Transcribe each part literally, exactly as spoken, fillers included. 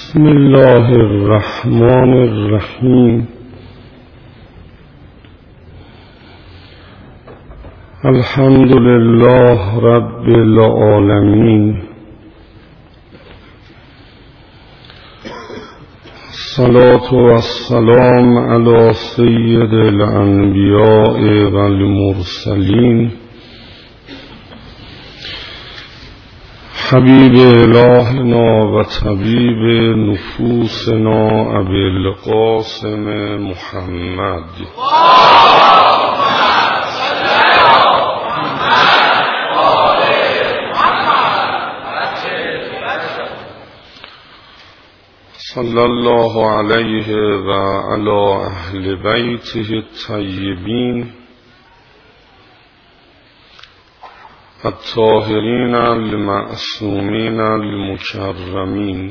بسم الله الرحمن الرحیم. الحمد لله رب العالمین. الصلاة والسلام علی سید الانبیاء والمرسلین حبیب الهنا و طبیب نفوسنا ابی القاسم محمد صلی الله علیه و علی اهل بیته الطیبین الطاهرین المعصومین المکرمین.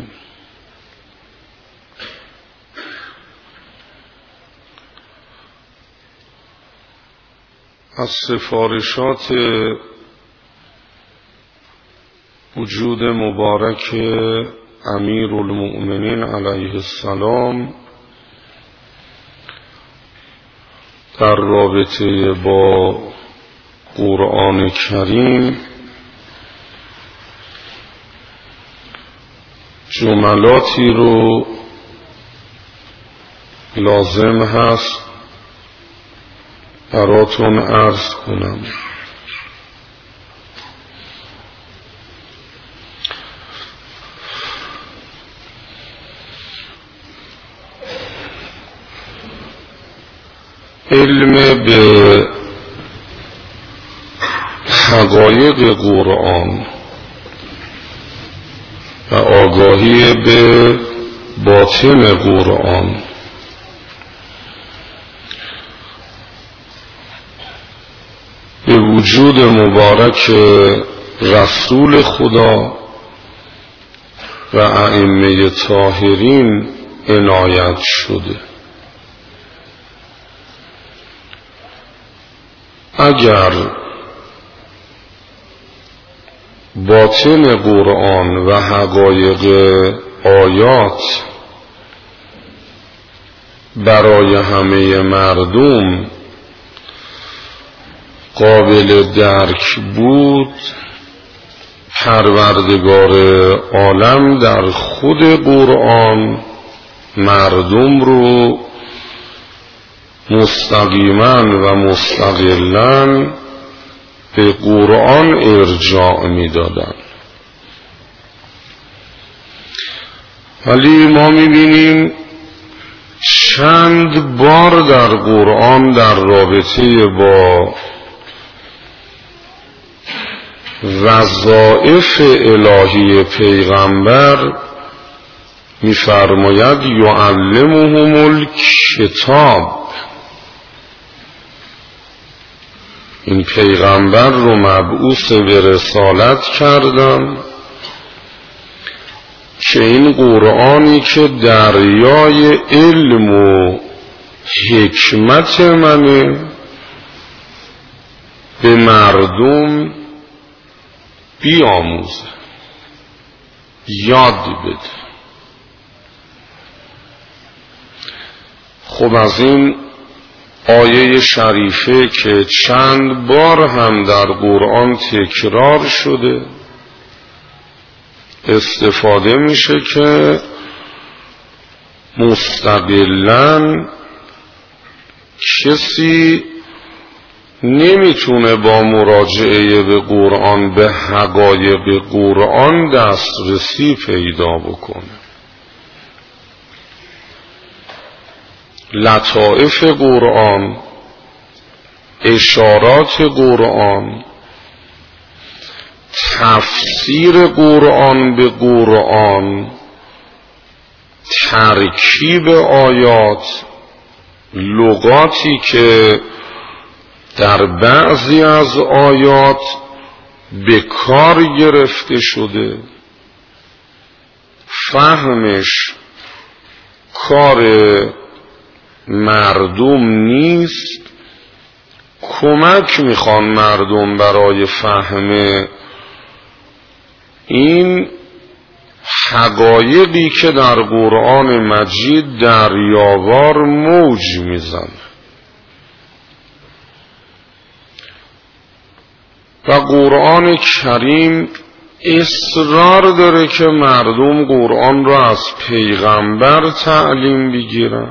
از سفارشات وجود مبارک امیر المؤمنین علیه السلام در رابطه با قرآن کریم جملاتی رو لازم هست براتون عرض کنم. علم به حقایق قرآن و آگاهی به باطن قرآن به وجود مبارک رسول خدا و ائمه طاهرین عنایت شده. اگر باطن قرآن و حقایق آیات برای همه مردم قابل درک بود، پروردگار عالم در خود قرآن مردم رو مستقیما و مستقلا به قرآن ارجاع می دادن. ولی ما می بینیم چند بار در قرآن در رابطه با وظایف الهی پیغمبر می فرماید یعلمهم الکتاب. این پیغمبر رو مبعوث به رسالت کردن که این قرآنی که دریای علم و حکمت منه به مردم بیاموزه، یاد بده. خب از این آیه شریفه که چند بار هم در قرآن تکرار شده استفاده میشه که مستقلاً کسی نمیتونه با مراجعه به قرآن به حقایق قرآن دسترسی پیدا بکنه. لطائف قرآن، اشارات قرآن، تفسیر قرآن به قرآن، ترکیب آیات، لغاتی که در بعضی از آیات به کار گرفته شده، فهمش کار مردم نیست، کمک میخوان مردم برای فهم این حقایقی که در قرآن مجید دریاوار موج میزنه و قرآن کریم اصرار داره که مردم قرآن را از پیغمبر تعلیم بگیرن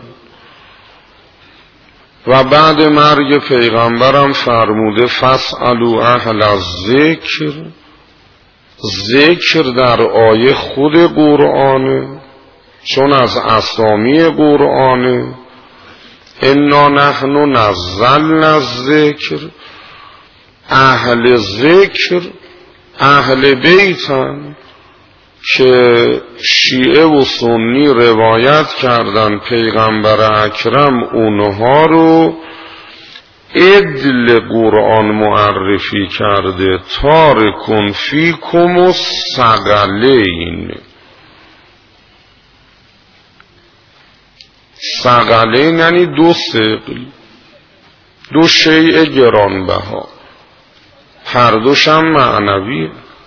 و بعد مرگ پیغمبرم فرموده فاسألوا اهل الذکر. ذکر در آیه خود قرآنه، چون از اسامی قرآنه. انا نحن نزلنا الذکر. اهل ذکر اهل بیتن که شیعه و سنی روایت کردن پیغمبر اکرم اونها رو عدل قرآن معرفی کرده. تارکن فیکم الثقلین. ثقلین یعنی دو ثقل، دو شیء گرانبها، هر دوشم معنویه،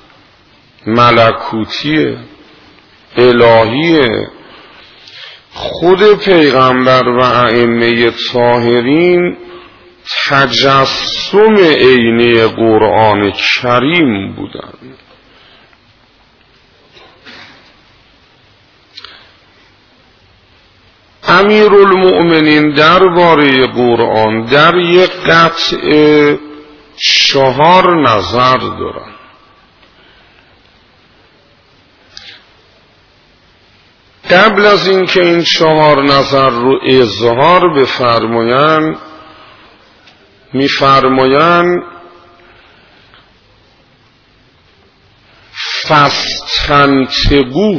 ملکوتیه، الهیه. خود پیغمبر و ائمه طاهرین تجسم عینی قرآن کریم بودند. امیرالمؤمنین درباره قرآن در یک قطعه چهار نظر دارن. قبل از اینکه این چهار نظر رو اظهار بفرمایند میفرمایند فاستنتقوه.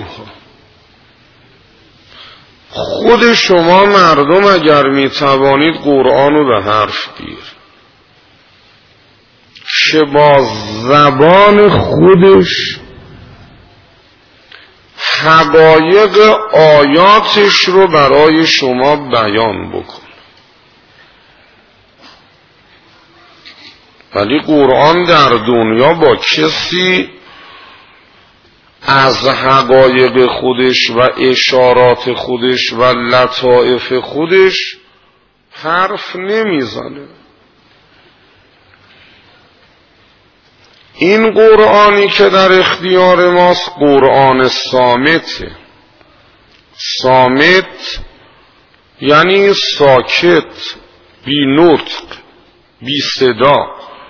خود شما مردم اگر میتوانید قرآن رو به حرف گیر که با زبان خودش حقایق آیاتش رو برای شما بیان بکن. ولی قرآن در دنیا با کسی از حقایق خودش و اشارات خودش و لطائف خودش حرف نمیزنه. این قرآنی که در اختیار ماست قرآن صامته. صامت یعنی ساکت، بی نطق، بی صدا.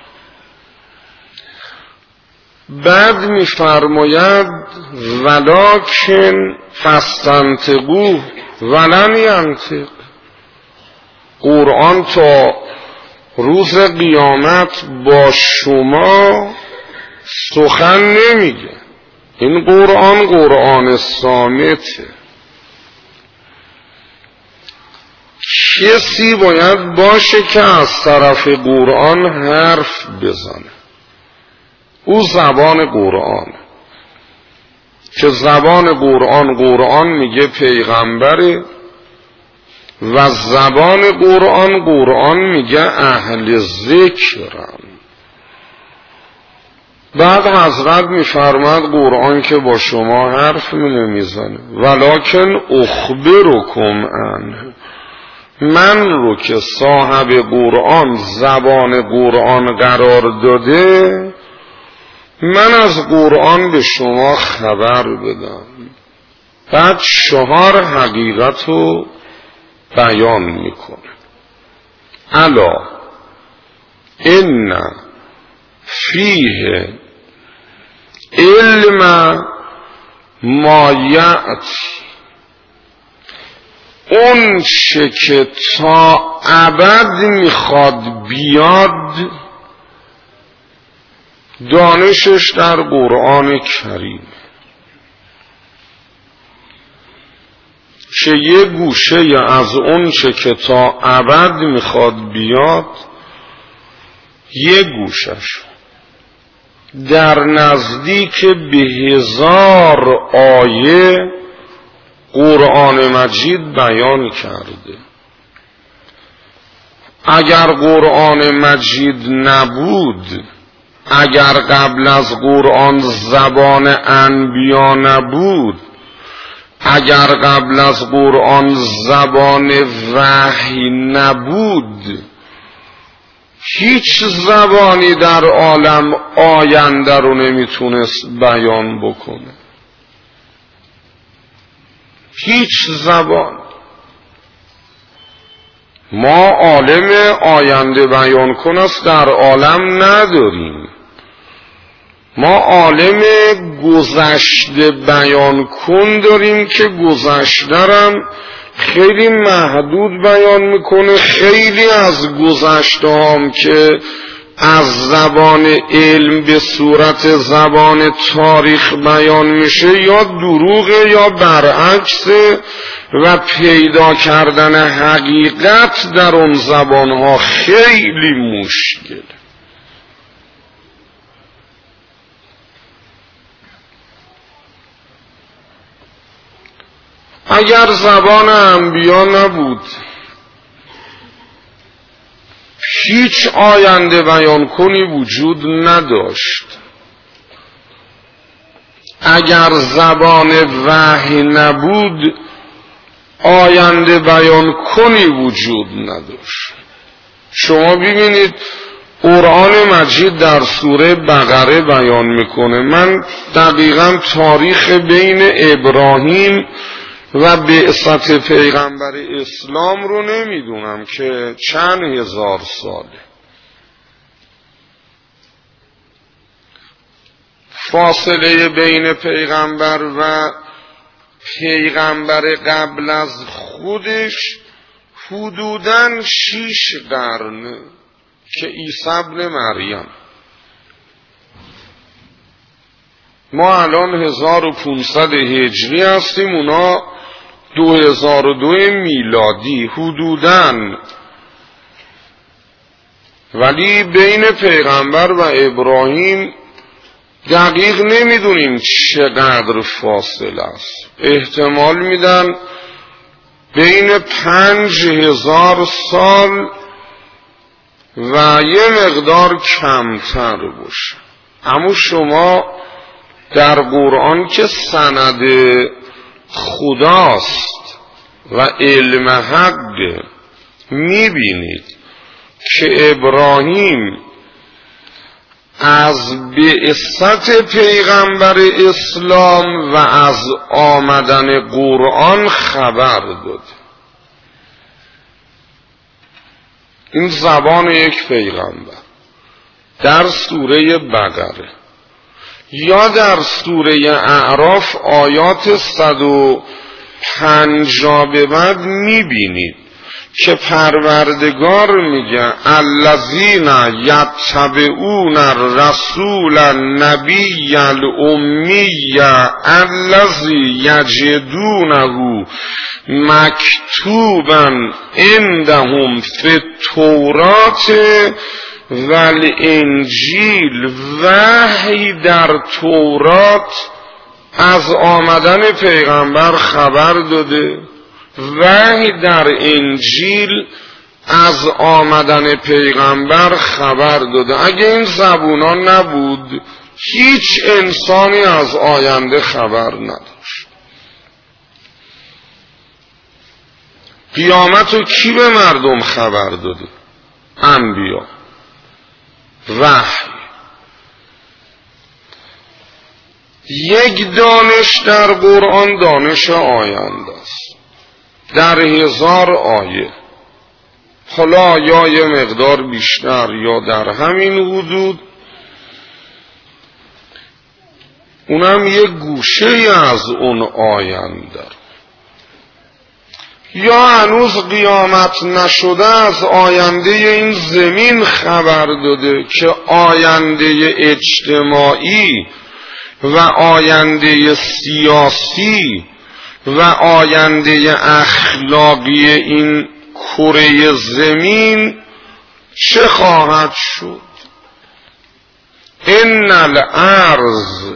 بعد می‌فرماید ولکن فاستنطقوه ولن ینطق. قرآن تا روز قیامت با شما سخن نمیگه. این قرآن قرآن صامته. کسی باید باشه که از طرف قرآن حرف بزنه. او زبان قرآن که زبان قرآن قرآن میگه پیغمبره و زبان قرآن قرآن میگه اهل ذکرن. بعد حضرت میفرماد قرآن که با شما حرف نمیزنه ولکن اخبرکم عنه. من رو که صاحب قرآن زبان قرآن قرار داده من از قرآن به شما خبر بدم. بعد چهار حقیقت رو بیان میکنه. الا ان فیه علم ما یأتی. اون چه که تا ابد میخواد بیاد دانشش در قرآن کریم که یه گوشه از اون چه که تا ابد میخواد بیاد یه گوشش در نزدیک به هزار آیه قرآن مجید بیان کرده. اگر قرآن مجید نبود اگر قبل از قرآن زبان انبیا نبود، اگر قبل از قرآن زبان وحی نبود، هیچ زبانی در عالم آینده رو نمیتونست بیان بکنه. هیچ زبان. ما عالم آینده بیان کنست در عالم نداریم. ما عالم گذشته بیان کن داریم که گذشته رم خیلی محدود بیان میکنه. خیلی از گذشته هم که از زبان علم به صورت زبان تاریخ بیان میشه یا دروغه یا برعکسه و پیدا کردن حقیقت در اون زبانها خیلی مشکله. اگر زبان انبیا نبود، هیچ آینده بیان کنی وجود نداشت. اگر زبان وحی نبود، آینده بیان کنی وجود نداشت. شما ببینید قرآن مجید در سوره بقره بیان میکنه. من دقیقاً تاریخ بین ابراهیم و بعثت پیغمبر اسلام رو نمیدونم که چند هزار ساله. فاصله بین پیغمبر و پیغمبر قبل از خودش حدوداً شیش قرن که عیسی ابن مریم. ما الان هزار و پونصد هجری هستیم، اونا دو هزار و دو میلادی حدوداً. ولی بین پیغمبر و ابراهیم دقیق نمیدونیم چقدر فاصله است. احتمال میدن بین پنج هزار سال و یه مقدار کمتر باشه. اما شما در قرآن که سند خداست و علم حق میبینید که ابراهیم از بعثت پیغمبر اسلام و از آمدن قرآن خبر داد. این زبان یک پیغمبر در سوره بقره. یا در سوره اعراف آیات صد و پنجاه به بعد میبینید که پروردگار میگه الذین یتبعون الرسول النبی الامی الذی یجدونه مکتوبا عندهم فی التوراة والانجیل. وحی در تورات از آمدن پیغمبر خبر داده، وحی در انجیل از آمدن پیغمبر خبر داده. اگه این زبونا نبود هیچ انسانی از آینده خبر نداشت. قیامتو کی به مردم خبر داده؟ انبیا. وحی. یک دانش در قرآن دانش آینده است در هزار آیه. حالا یا یه مقدار بیشتر یا در همین حدود، اونم یه گوشه از اون آینده. یا هنوز قیامت نشده از آینده این زمین خبر داده که آینده اجتماعی و آینده سیاسی و آینده اخلاقی این کره زمین چه خواهد شد. ان الارض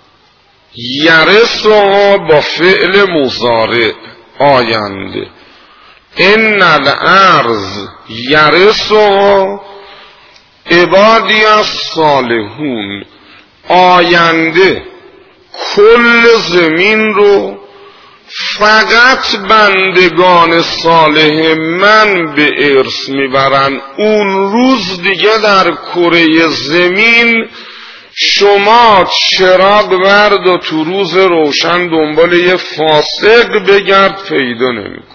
یرثها با فعل مضارع آینده. ان الارض یرثها عبادی از صالحون، آینده کل زمین رو فقط بندگان صالح من به ارث میبرن. اون روز دیگه در کره زمین شما چراغ برد و تو روز روشن دنبال یه فاسق بگرد پیدا نمیکن.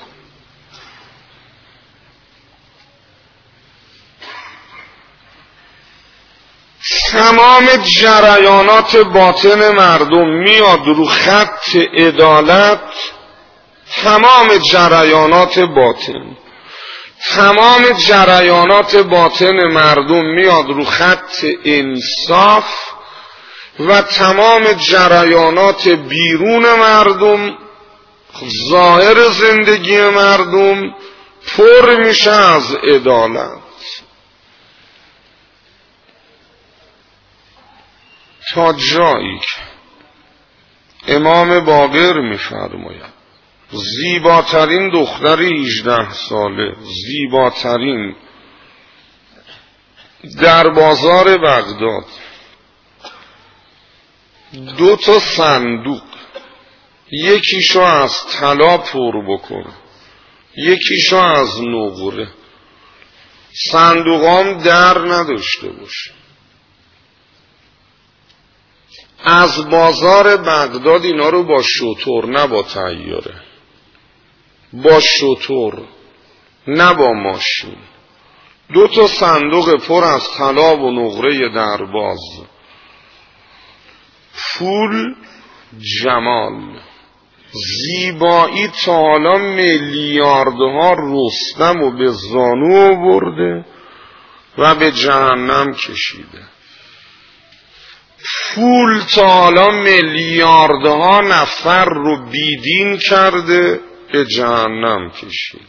تمام جریانات باطن مردم میاد رو خط عدالت، تمام جریانات باطن تمام جریانات باطن مردم میاد رو خط انصاف و تمام جریانات بیرون مردم، ظاهر زندگی مردم پر میشه از عدالت. تا جایی که امام باقر میفرماید زیباترین دختر هجده ساله، زیباترین، در بازار بغداد دو تا صندوق، یکیشو از طلا پر بکنه یکیشو از نقره، صندوقام در نداشته باشه. از بازار بغداد اینا رو با شتر، نه با طیاره، با شتر نه با ماشین، دو تا صندوق پر از طلا و نقره درباز، پول، جمال، زیبایی. تا حالا میلیاردها رستم و به زانو برده و به جهنم کشیده. پول تا حالا میلیاردها نفر رو بیدین کرده، به جهنم کشیده.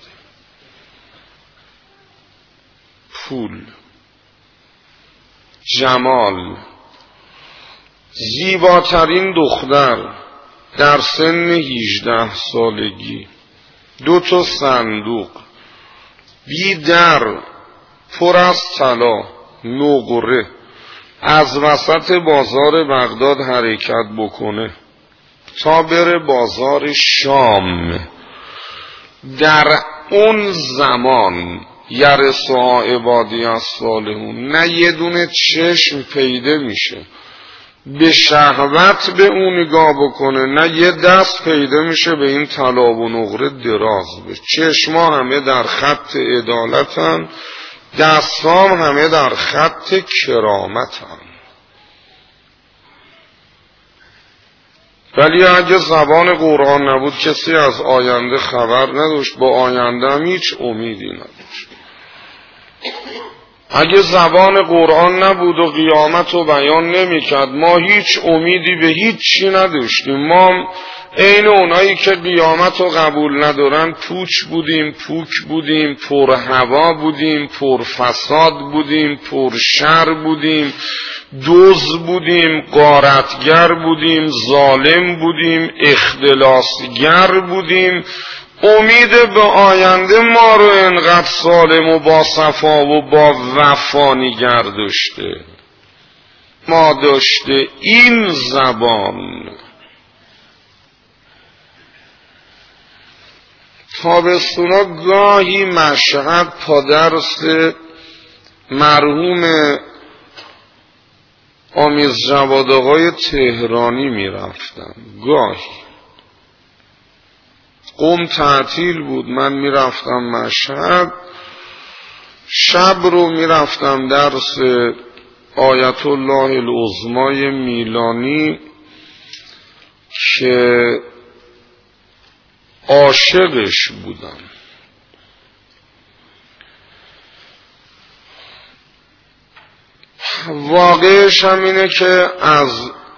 پول، جمال، زیباترین دختر در سن هجده سالگی، دو تا صندوق بی در پر از طلا، نقره، از وسط بازار بغداد حرکت بکنه تا بره بازار شام. در اون زمان یرثها عبادی الصالحون، نه یه دونه چشم پیدا میشه به شهوت به اون نگاه بکنه، نه یه دست پیدا میشه به این طلا و نقره دراز بشه. چشما همه در خط عدالتن، دستام همه در خط کرامتن. ولی اگه زبان قرآن نبود کسی از آینده خبر نداشت، با آینده هم هیچ امیدی نداشت. اگه زبان قرآن نبود و قیامت رو بیان نمی‌کرد، ما هیچ امیدی به هیچ چی نداشتیم. ما عین اونایی که قیامت رو قبول ندارن پوچ بودیم، پوک بودیم، پر هوا بودیم، پر فساد بودیم، پر شر بودیم، دوز بودیم، غارتگر بودیم، ظالم بودیم، اختلاسگر بودیم. امید به آینده ما رو انقدر سالم و با صفا و با وفا نگه داشته. ما داشته این زبان. تابستونا گاهی مشهد پادرس مرحوم آمیز جواد آقای تهرانی می رفتم. گاهی قم تعطیل بود، من می رفتم مشهد، شب رو می رفتم درس آیت الله العظمای میلانی که عاشقش بودم. واقعش هم اینه که از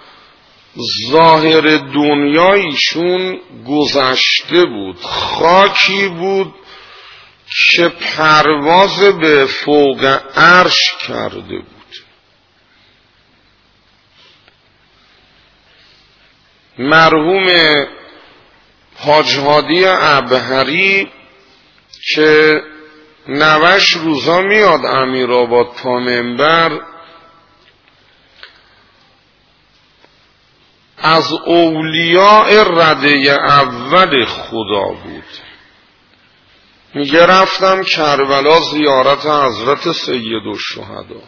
ظاهر دنیایشون گذشته بود، خاکی بود که پرواز به فوق عرش کرده بود. مرحوم حاج هادی عبهری که نوش روزا میاد امیرآباد تا منبر، از اولیاء رده اول خدا بود. میگه رفتم کربلا زیارت حضرت سیدالشهدا،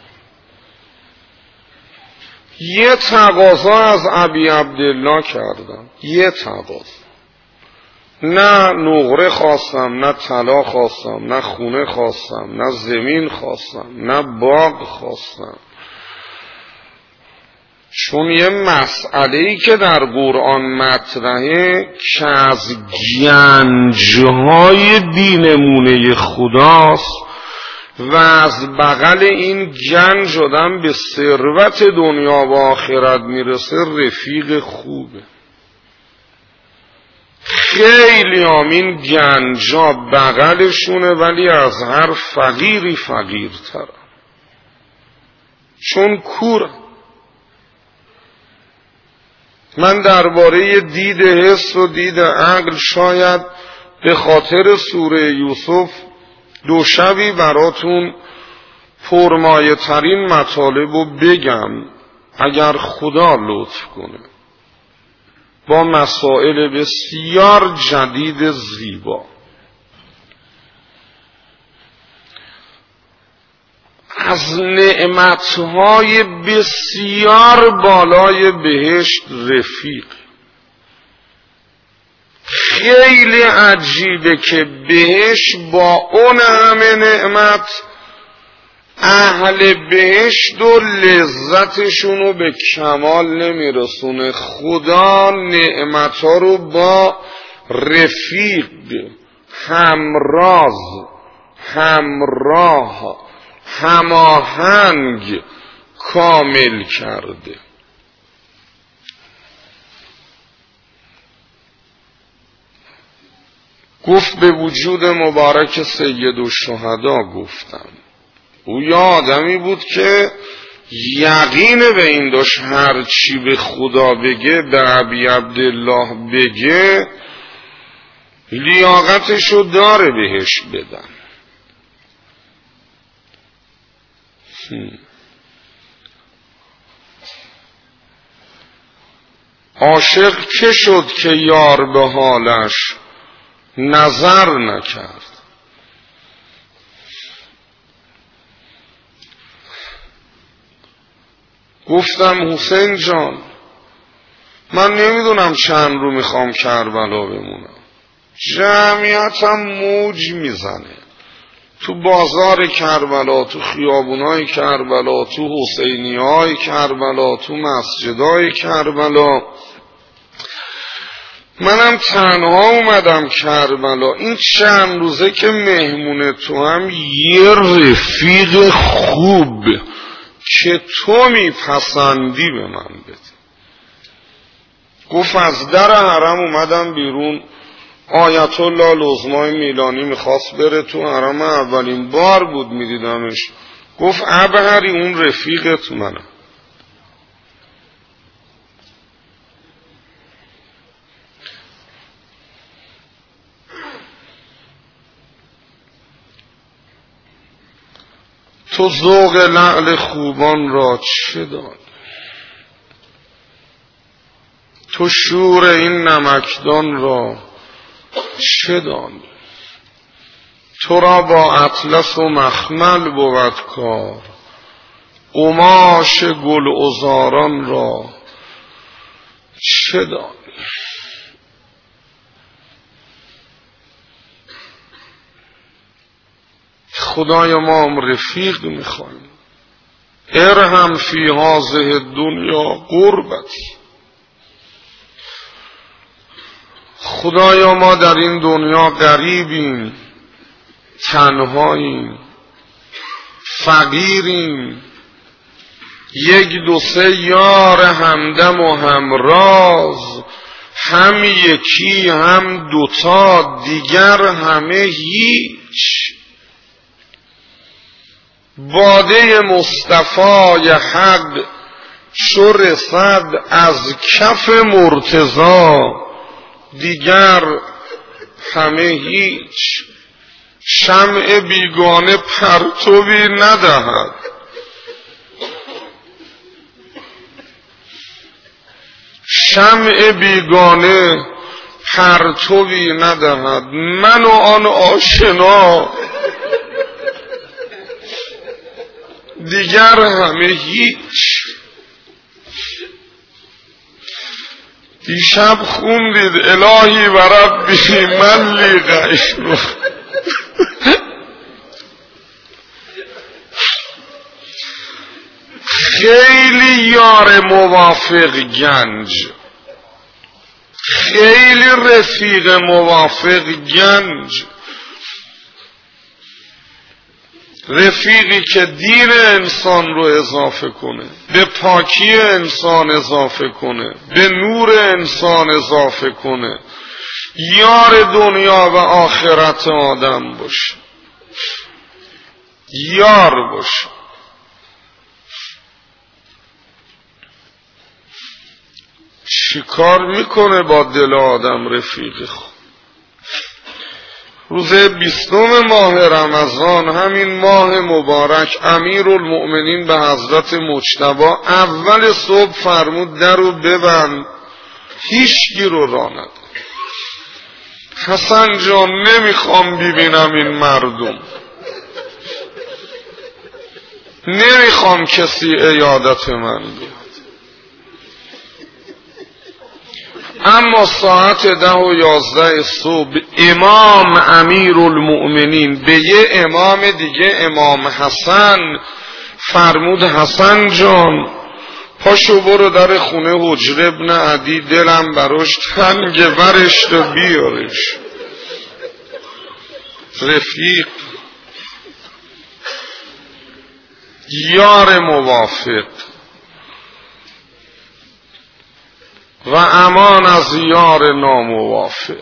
یه تقاضا از ابی عبدالله کردم، یه تقاضا، نه نقره خواستم، نه طلا خواستم، نه خونه خواستم، نه زمین خواستم، نه باغ خواستم. چون یه مسئله‌ای که در قرآن مطرحه که از گنجهای دینمونه خداست و از بغل این گنج آدم به ثروت دنیا و آخرت میرسه، رفیق خوبه. خیلی هم این گنجا بغلشونه ولی از هر فقیری فقیرتره، چون کور. من درباره دید حس و دید عقل شاید به خاطر سوره یوسف دو شبی براتون پرمایه ترین مطالب رو بگم اگر خدا لطف کنه، با مسائل بسیار جدید زیبا. از نعمتهای بسیار بالای بهشت رفیق. خیلی عجیبه که بهشت با اون همه نعمت اهل بهشت و لذتشونو به کمال نمیرسونه. خدا نعمتها رو با رفیق، همراز، همراه، هماهنگ کامل کرده. گفت به وجود مبارک سیدالشهدا گفتم. او یه آدمی بود که یقین به این داشت هر چی به خدا بگه، به ابی عبدالله بگه، لیاقتشو داره بهش بدن. عاشق که شد که یار به حالش نظر نکرد. گفتم حسین جان، من نمیدونم چند رو میخوام کربلا بمونم، جمعیتم موج میزنه تو بازار کربلا، تو خیابونای کربلا، تو حسینیای کربلا، تو مسجدای کربلا. منم تنها اومدم کربلا. این چند روزه که مهمونه تو هم یه رفیق خوب که تو میپسندی به من بده. گفت از در حرم اومدم بیرون، آیت الله لزمای میلانی میخواست بره تو حرم، اولین بار بود میدیدمش. گفت ابهری اون رفیقت منم. تو ذوق لعل خوبان را چه داد؟ تو شور این نمکدان را چه دانی؟ تو را با اطلس و مخمل بود کار، قماش گل عذاران را چه دانی؟ خدای ما هم رفیق میخوایم. ارحم فی هذه دنیا قربتی. خدایا ما در این دنیا غریبیم، تنهاییم، فقیریم، یک دو سه یار همدم و همراز، هم یکی هم دوتا، دیگر همه هیچ. باده مصطفی حق چو رسد از کف مرتضی، دیگر همه هیچ. شمع بیگانه پرتوی ندهد. شمع بیگانه پرتوی ندهد. من و آن آشنا دیگر همه هیچ. دیشب خوندید الهی و ربی من لی غیر. خیلی یار موافق گنج، خیلی رفیق موافق گنج، رفیقی که دین انسان رو اضافه کنه، به پاکی انسان اضافه کنه، به نور انسان اضافه کنه، یار دنیا و آخرت آدم باشه، یار باشه. چیکار میکنه با دل آدم رفیق خود؟ روز بیستم ماه رمضان، همین ماه مبارک، امیرالمؤمنین به حضرت مجتبی اول صبح فرمود در رو ببند، هیچگی رو راه نده. حسن جان نمیخوام ببینم این مردم، نمیخوام کسی عیادت من بیاد. اما ساعت ده و یازده صبح امام امیرالمؤمنین به یه امام دیگه، امام حسن، فرمود حسن جان پاشو برو در خونه حجر ابن عدی، دلم براش تنگه، ورش تو بیارش. رفیق، یار موافق و امان از یار ناموافق.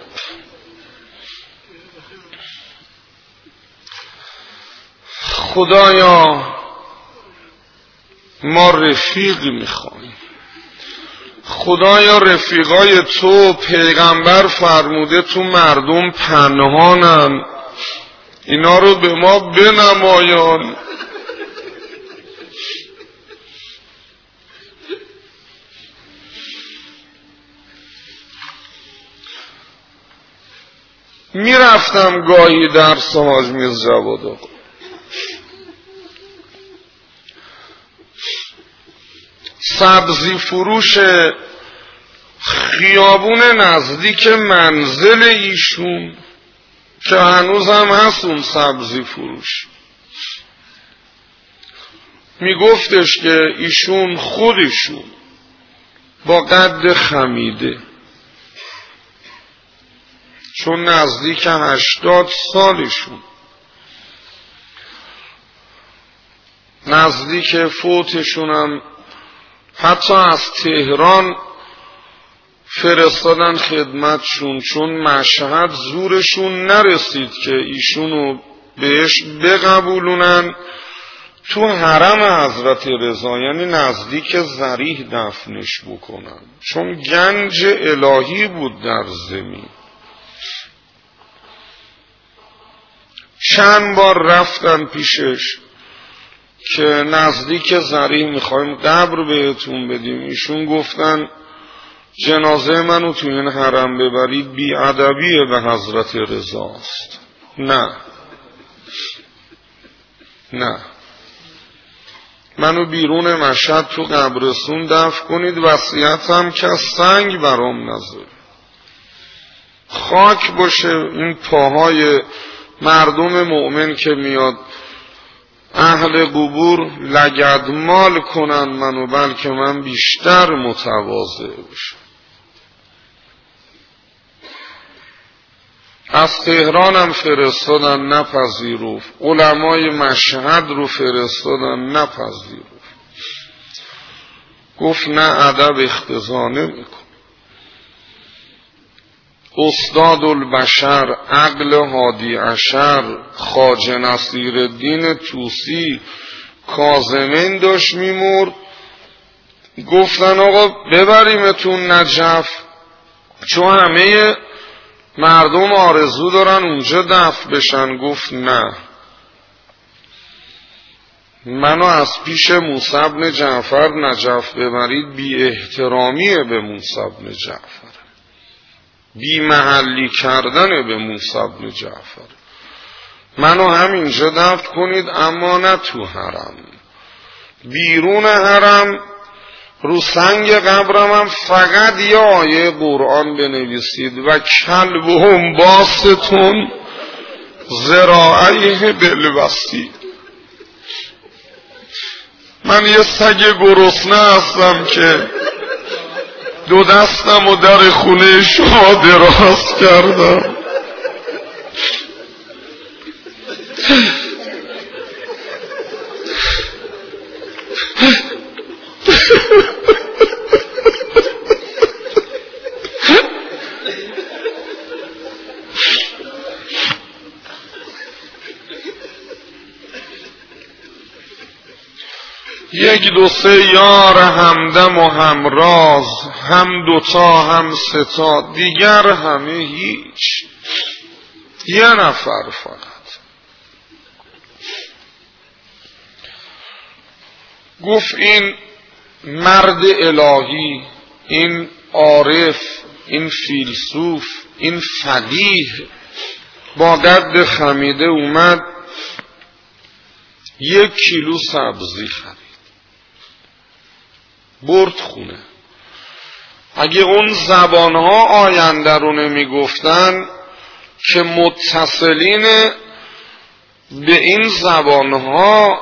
خدایا ما رفیق میخوایم. خدایا رفیقای تو پیغمبر فرموده تو مردم پنهانن، اینا رو به ما بنمایان. میرفتم گاهی درس حاج میرزا جواد آقا، سبزی فروش خیابون نزدیک منزل ایشون که هنوزم هست اون سبزی فروش، میگفتش که ایشون خودشون با قد خمیده، چون نزدیک هشتاد سالشون، نزدیک فوتشونم حتی از تهران فرستادن خدمتشون، چون مشهد زورشون نرسید که ایشونو بهش بقبولونن تو حرم حضرت رضا، یعنی نزدیک ذریح دفنش بکنن، چون گنج الهی بود در زمین. چند بار رفتن پیشش که نزدیک ذریح میخوایم قبر بهتون بدیم، ایشون گفتن جنازه منو تو این حرم ببرید بیادبیه به حضرت رضاست. نه نه، منو بیرون مشهد تو قبرستون دفن کنید، وصیتم که سنگ برام نذارید، خاک باشه این پاهای مردم مؤمن که میاد اهل قبور لگدمال کنن منو، بلکه من بیشتر متواضع بشم. از تهرانم فرستادن نپذیرفت، علمای مشهد رو فرستادن نپذیرفت، گفت نه ادب اختضا نمیکن. استاد البشر عقل هادی عشر خواجه نصیرالدین طوسی کاظمین داشت میمرد، گفتن آقا ببریمتون نجف، چون همه مردم آرزو دارن اونجا دفن بشن. گفت نه، منو از پیش موسی بن جعفر نجف ببرید بی احترامیه به موسی بن جعفر، بی محلی کردن به موسی بن جعفر. منو همینجا دفن کنید، اما نه تو حرم. بیرون حرم رو سنگ قبرم هم فقط یه آیه قرآن بنویسید و کلبهم باسطون ذراعیه بالوصید. من یه سگ گرسنه هستم که دو دستم و در خونه شما دراز کردم. یک دو سه یار همدم و همراز، هم دوتا هم ستا، دیگر همه هیچ، یه نفر فقط. گفت این مرد الهی، این عارف، این فیلسوف، این فقیه با قد خمیده اومد یک کیلو سبزی خرید، برد خونه. اگه اون زبانها آینده رو نمی گفتن که متصلین به این زبانها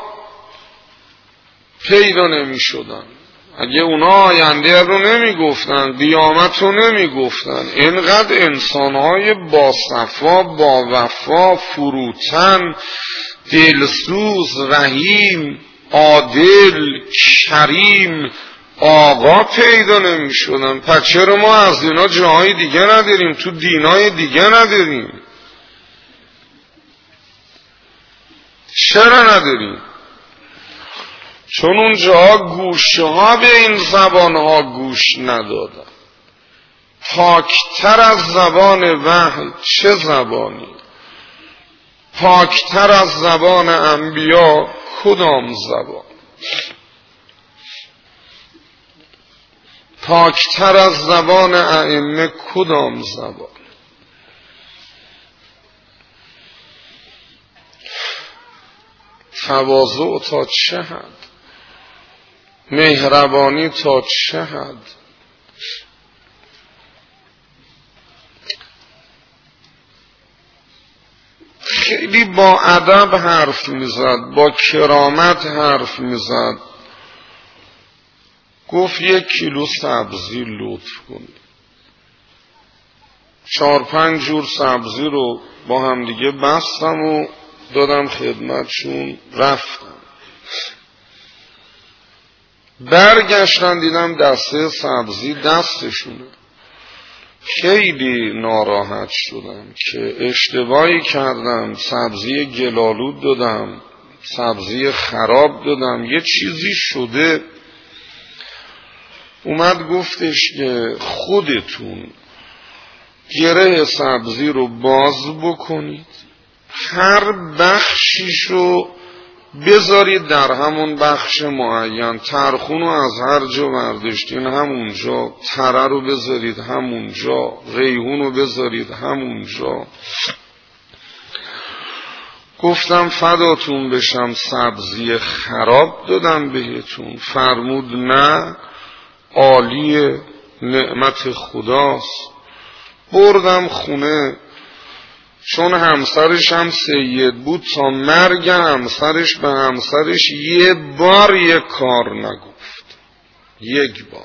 پیدا نمی شدن، اگه اونا آینده رو نمی گفتن، قیامت رو نمی گفتن، اینقدر انسانهای با صفا، با وفا، فروتن، دلسوز، رحیم، عادل، کریم، آقا پیدا نمی شدن. پس چرا ما از اینا جاهای دیگه نداریم، تو دینای دیگه نداریم؟ چرا نداریم؟ چون اونجا گوشه ها به این زبان ها گوش ندادن. پاکتر از زبان وحی چه زبانی؟ پاکتر از زبان انبیا کدام زبان؟ پاکتر از زبان ائمه کدام زبان؟ تواضع تا چه حد؟ مهربانی تا چه حد؟ خیلی با ادب حرف میزد، با کرامت حرف میزد. گفت یک کیلو سبزی لطف کن. چهار پنج جور سبزی رو با هم دیگه بستم و دادم خدمتشون، رفتم. برگشتن دیدم دسته سبزی دستشونه. خیلی ناراحت شدم که اشتباهی کردم، سبزی گلالود دادم، سبزی خراب دادم، یه چیزی شده. اومد گفتش که خودتون گره سبزی رو باز بکنید، هر بخشیشو بذارید در همون بخش معین، ترخون رو از هر جا برداشتین همونجا، تره رو بذارید همونجا، ریحون رو بذارید همونجا. گفتم فداتون بشم سبزی خراب دادم بهتون؟ فرمود نه، عالیه، نعمت خداست. بردم خونه، چون همسرش هم سید بود، تا مرگ همسرش به همسرش یه بار یه کار نگفت، یک بار.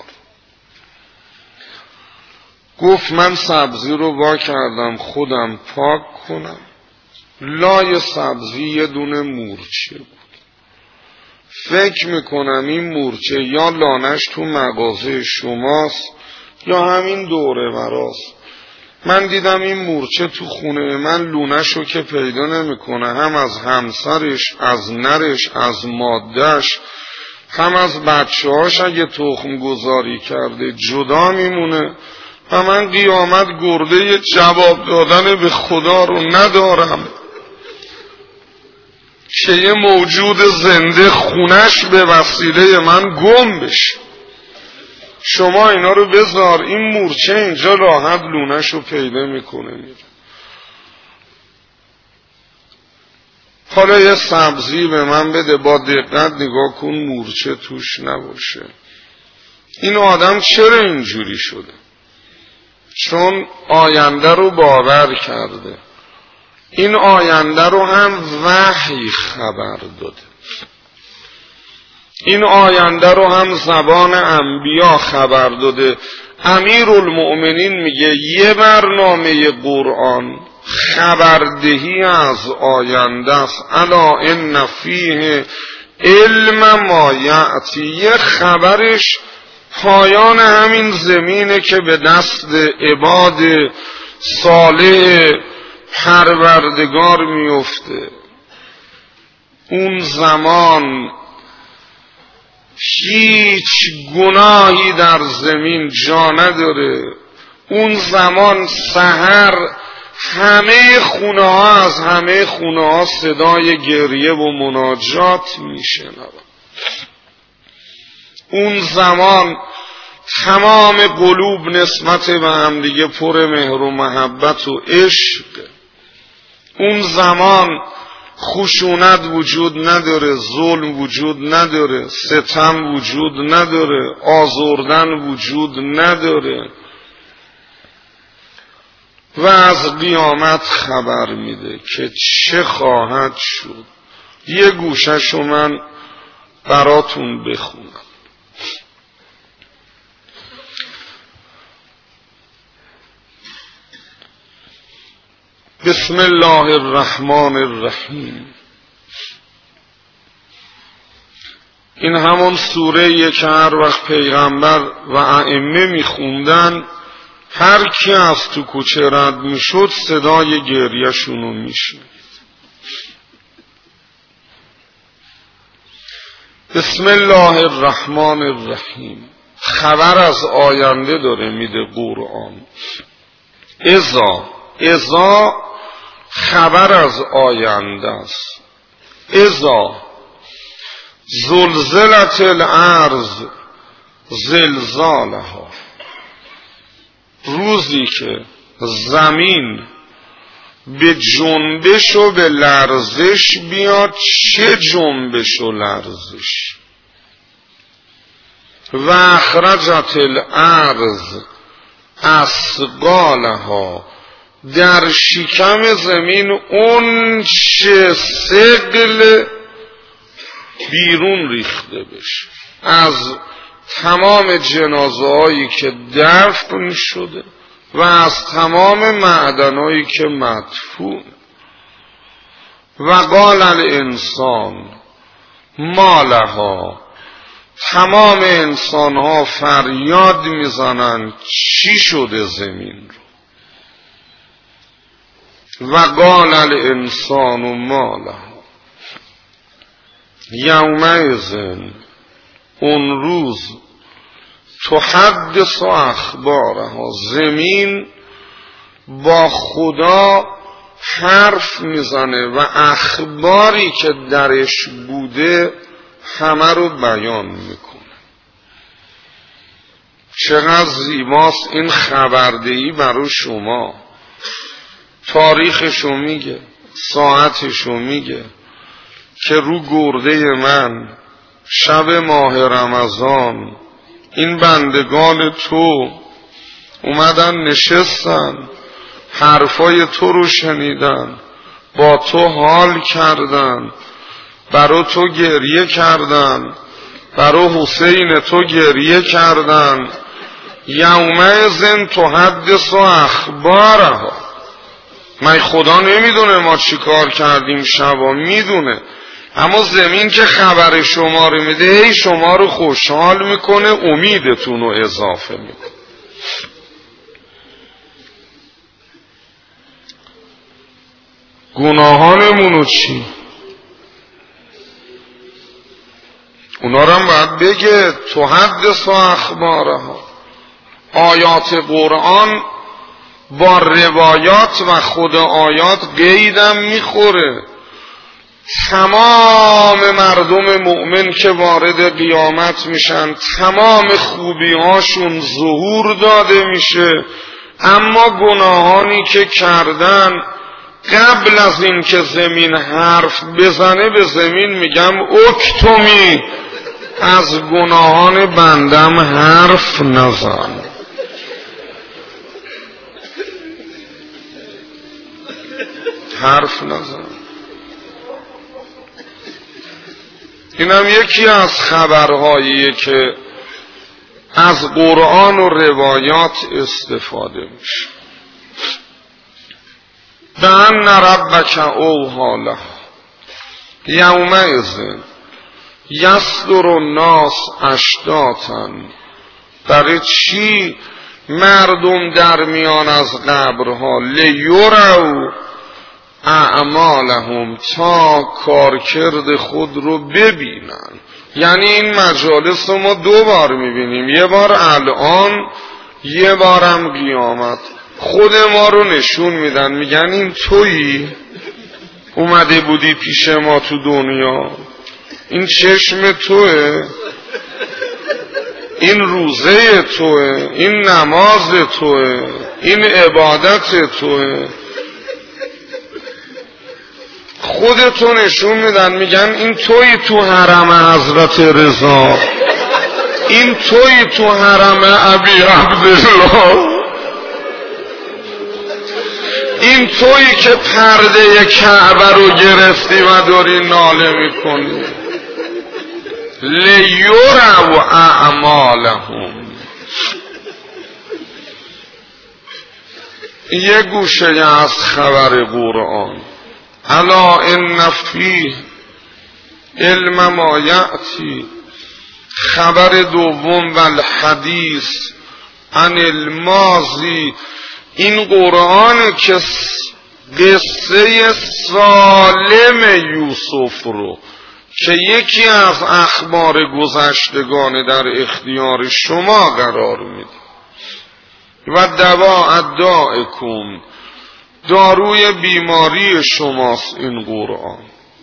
گفت من سبزی رو وا کردم خودم پاک کنم، لای سبزی یه دونه مورچه بود. فکر میکنم این مورچه یا لانش تو مغازه شماست یا همین دوره براست. من دیدم این مورچه تو خونه من لونشو که پیدا نمیکنه، هم از همسرش، از نرش، از مادهش، هم از بچه هاش اگه تخم گذاری کرده جدا میمونه. و من قیامت گرده جواب دادن به خدا رو ندارم که یه موجود زنده خونش به وسیله من گم بشه. شما اینا رو بذار، این مورچه اینجا راحت لونش رو پیدا میکنه میره. حالا یه سبزی به من بده، با دقت نگاه کن مورچه توش نباشه. این آدم چرا اینجوری شده؟ چون آینده رو باور کرده. این آینده رو هم وحی خبر داده. این آینده رو هم زبان انبیا خبر داده. امیرالمؤمنین میگه یه برنامه قرآن خبردهی از آینده است. الا ان فیه علم ما یأتی. یه خبرش پایان همین زمینه که به دست عباد صالح پروردگار میفته. اون زمان هیچ گناهی در زمین جا نداره. اون زمان سحر همه خونه ها از همه خونه ها صدای گریه و مناجات میشنوند. اون زمان تمام قلوب نسبت به هم دیگه پر مهر و محبت و عشق. اون زمان خشونت وجود نداره، ظلم وجود نداره، ستم وجود نداره، آزردن وجود نداره. و از قیامت خبر میده که چه خواهد شد. یه گوشه‌شو من براتون بخونم. بسم الله الرحمن الرحیم. این همون سوره که هر وقت پیغمبر و ائمه میخوندن هر کی از تو کوچه رد میشد صدای گریه‌شونو میشنید. بسم الله الرحمن الرحیم. خبر از آینده داره میده قرآن. اذا اذا خبر از آینده است. اذا زلزلت الارض زلزالها. روزی که زمین به جنبش و به لرزش بیاد. چه جنبش و لرزش؟ و اخرجت الارض اثقالها. در شکم زمین اون چه ثقل بیرون ریخته بشه از تمام جنازه هایی که دفن شده و از تمام معدنهایی که مدفون. و قال الانسان ما لها. تمام انسان ها فریاد میزنن چی شده زمین رو. و قال الانسان ما لها. یومئذ اون روز تحدث اخبارها. زمین با خدا حرف میزنه و اخباری که درش بوده همه رو بیان میکنه. چقدر زیباست این خبردهی برای شما. تاریخشو میگه، ساعتشو میگه که رو گرده من شب ماه رمضان این بندگان تو اومدن نشستن، حرفای تو رو شنیدن، با تو حال کردن، برا تو گریه کردن، برا حسین تو گریه کردن. یومئذ تحدث اخبارها. من خدا نمیدونه ما چی کار کردیم شبا، میدونه. اما زمین که خبر شما رو میده هی شما رو خوشحال میکنه، امیدتون رو اضافه میکنه. گناهانمونو چی؟ اونا رو هم باید بگه تحدث اخبارها. آیات قرآن با روایات و خود آیات قیدم میخوره. تمام مردم مؤمن که وارد قیامت میشن تمام خوبی هاشون ظهور داده میشه، اما گناهانی که کردن قبل از این که زمین حرف بزنه به زمین میگم اکتمی، از گناهان بندم حرف نزن. حرف نزن. اینم یکی از خبرهاییه که از قرآن و روایات استفاده میشه. به ان ربک اوحی له یومئذ یصدر الناس اشتاتا. برای چی مردم در میان از قبرها لیروا اعمالهم، تا کارکرد خود رو ببینن. یعنی این مجالس رو ما دو بار میبینیم، یه بار الان، یه بارم قیامت. خود ما رو نشون میدن، میگن این تویی اومده بودی پیش ما تو دنیا، این چشم توه، این روزه توه، این نماز توه، این عبادت توه. خودتو نشون میدن، میگن این توی تو حرم حضرت رضا، این توی تو حرم ابی عبدالله، این تویی که پرده کعبه رو گرفتی و داری ناله میکنی. لیروا اعمالهم. یه گوشه از خبر قرآن. الا ان فیه علم ما یأتی. خبر دوم والحدیث عن الماضی. این قرآن که قصه سالم یوسف رو که یکی از اخبار گذشتگان در اختیار شما قرار میده. و دوا الداءکم، داروی بیماری شماست این قرآن.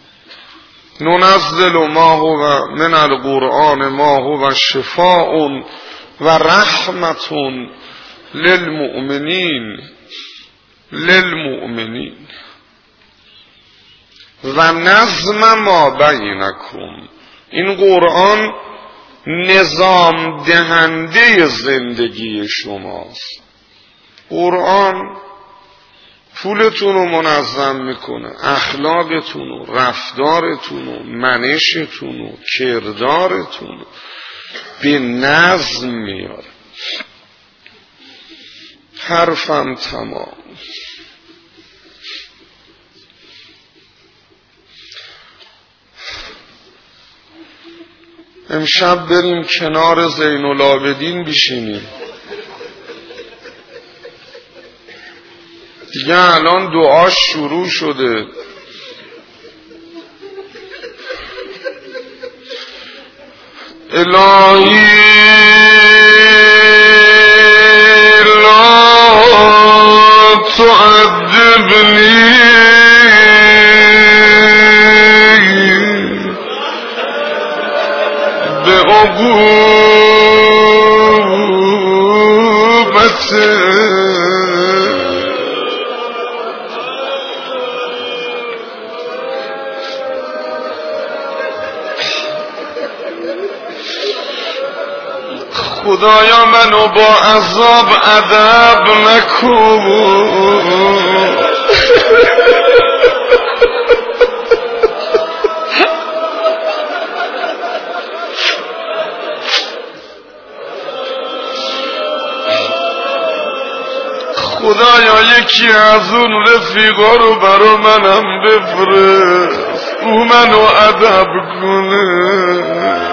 ننزل ما هو من القرآن ما هو شفاء و رحمت للمؤمنین للمؤمنین و نظم ما بینکم. این قرآن نظام دهنده زندگی شماست. قرآن پولتون رو منظم میکنه، اخلاقتون رو، رفتارتون رو، منشتون رو، کردارتون رو به نظم میاره. حرفم تمام. امشب بریم کنار زین العابدین بشینیم. دیگه الان دعاش شروع شده. الهی لا تعذبنی به عقوبت خدایا منو با عذاب ادب نکن. خدایا یکی از اون رفیقا رو برا منم بفرست، او منو ادب کنه.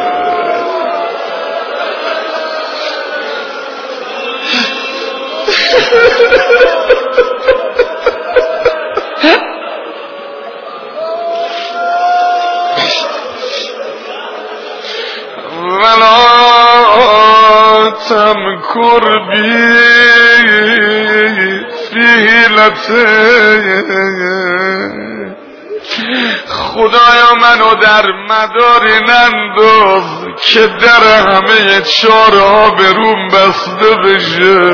ولا تمکروا کربی فیلته خدایا منو در مداری ننداز که در همه چاره ها به روم بسته بشه،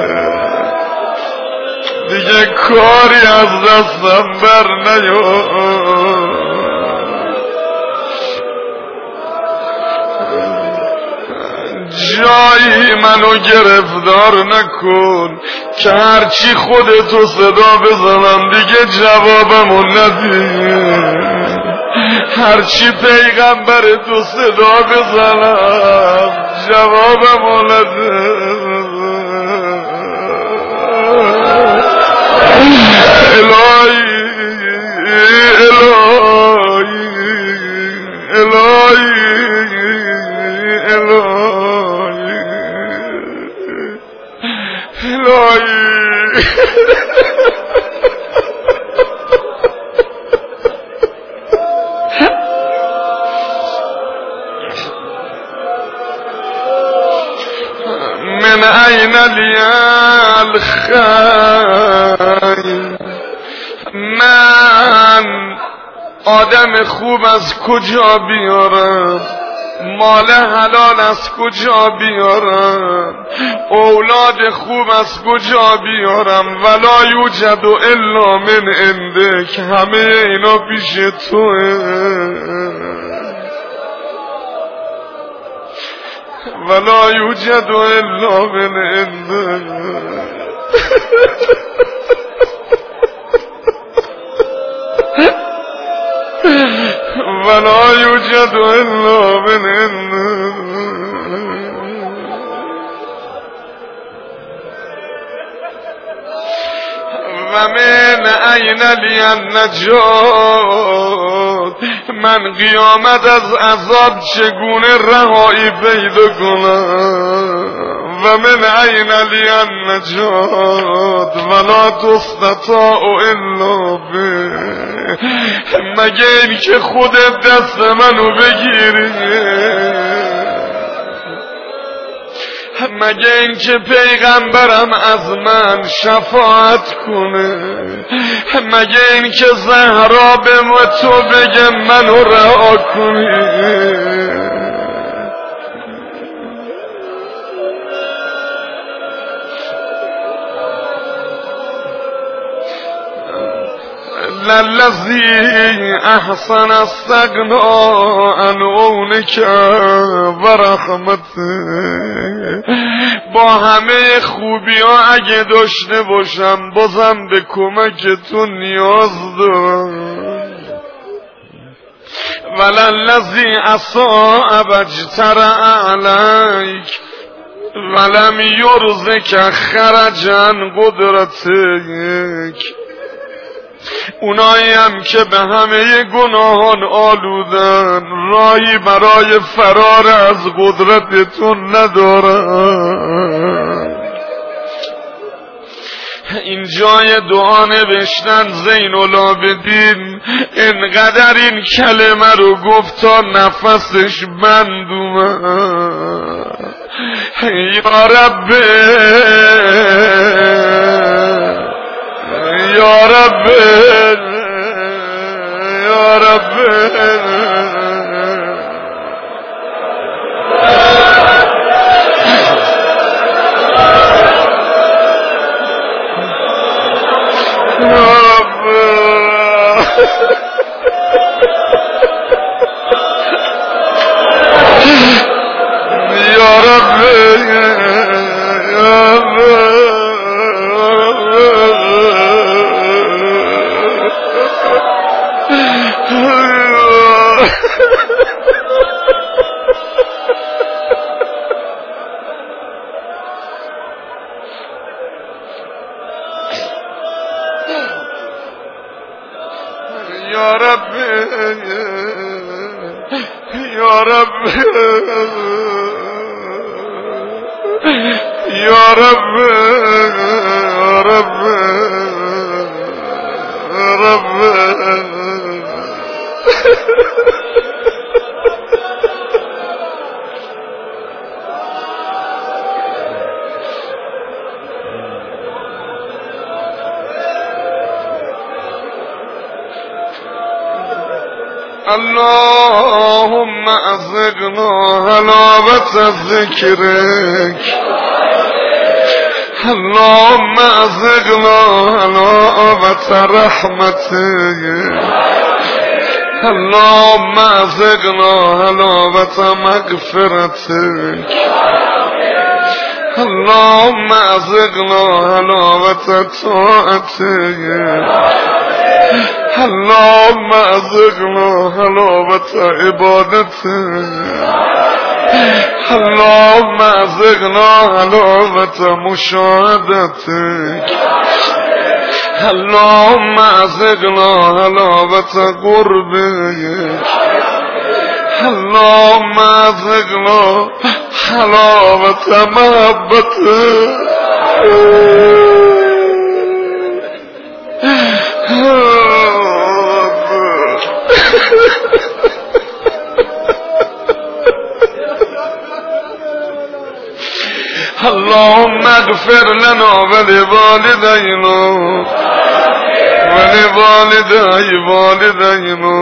دیگه کاری از دستم بر نیاد. جایی منو گرفتار نکن که هرچی خودتو صدا بزنم دیگه جوابمو ندی، هرچی پیغمبر تو صدا بزنم جوابمو ندی. الهی الهی الهی الهی الهی من أين لي الخير؟ من آدم خوب از کجا بیارم؟ مال حلال از کجا بیارم؟ اولاد خوب از کجا بیارم؟ ولا یوجد الا من عندک، همه اینا پیش توه. ولا یوجد الا من عندک. ولا یوجد الا من عندک. و من أين لي النجات؟ من قیامت از عذاب چگونه رهایی پیدا کنم؟ و من أين لي النجات ولا تستطاع الا به؟ مگه این که خودت دست منو بگیری؟ مگه این که پیغمبرم از من شفاعت کنه؟ مگه این که زهرا به تو بگه منو رها کنی؟ للذی احسن استغنا عن عونک و رحمته. با همه خوبی ها اگه داشته باشم بازم به کمک تو نیاز دارم. وللذی اساء واجترأ علیک ولم یرزق خرجا قدرتک. اونایی هم که به همه گناهان آلودن راهی برای فرار از قدرتتون ندارن. این جای دعا نوشتن زین العابدین انقدر این کلمه رو گفت تا نفسش بند اومد. یا رب یا رب یا رب یا رب یا رب یا رب یا رب رب رب اللهم أذقنا حلاوة ذكرك اللهم أذقنا حلاوة رحمتك اللهم أذقنا حلاوة مغفرتك اللهم أذقنا حلاوة طاعتك اللهم أذقنا حلاوة عبادتك اللهم أذقنا حلاوة مشاهدتك اللهم أذقنا حلاوة قربك اللهم أذقنا حلاوة محبتك اللهم اغفر لنا ولوالدينا ولوالدي والدينا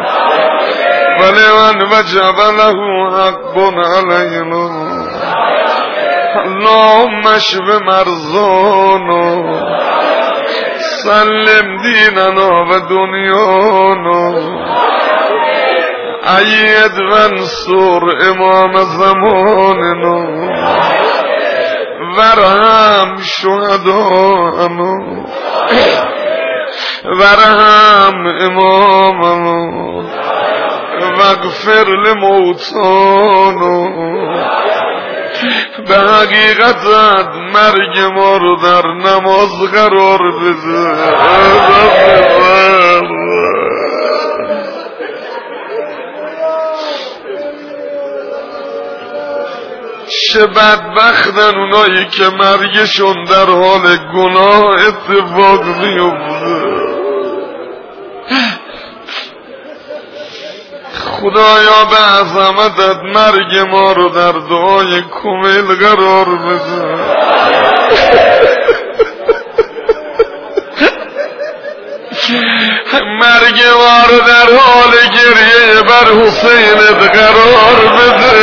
ولمن وجب له حق علينا اللهم اشف مرضانا سلم ديننا ودنيانا أيد وانصر إمام زماننا وارحم شهداءنا وارحم إمامنا واغفر لموتانا به حقیقت مرگ ما رو در نماز قرار بده چه بدبختن اونایی که مرگشون در حال گناه اتفاق میفته. خدایا به عظمتت مرگ ما رو در دعای کمیل قرار بده. مرگ ما رو در حال گریه بر حسینت قرار بده.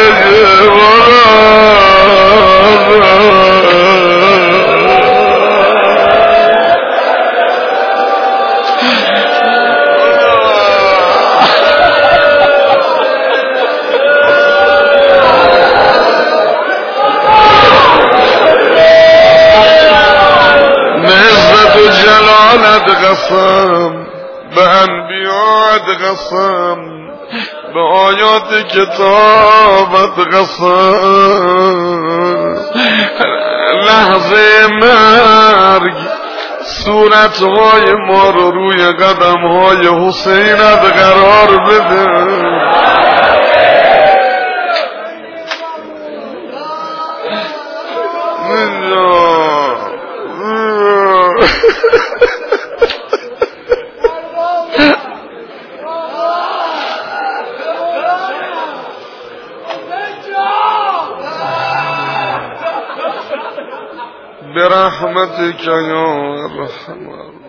قسم به انبیاءت قسم به آیات کتابت قسم لحظه مرگ صورتهای ما رو روی قدمهای حسینت قرار بده. برحمتك يا ارحم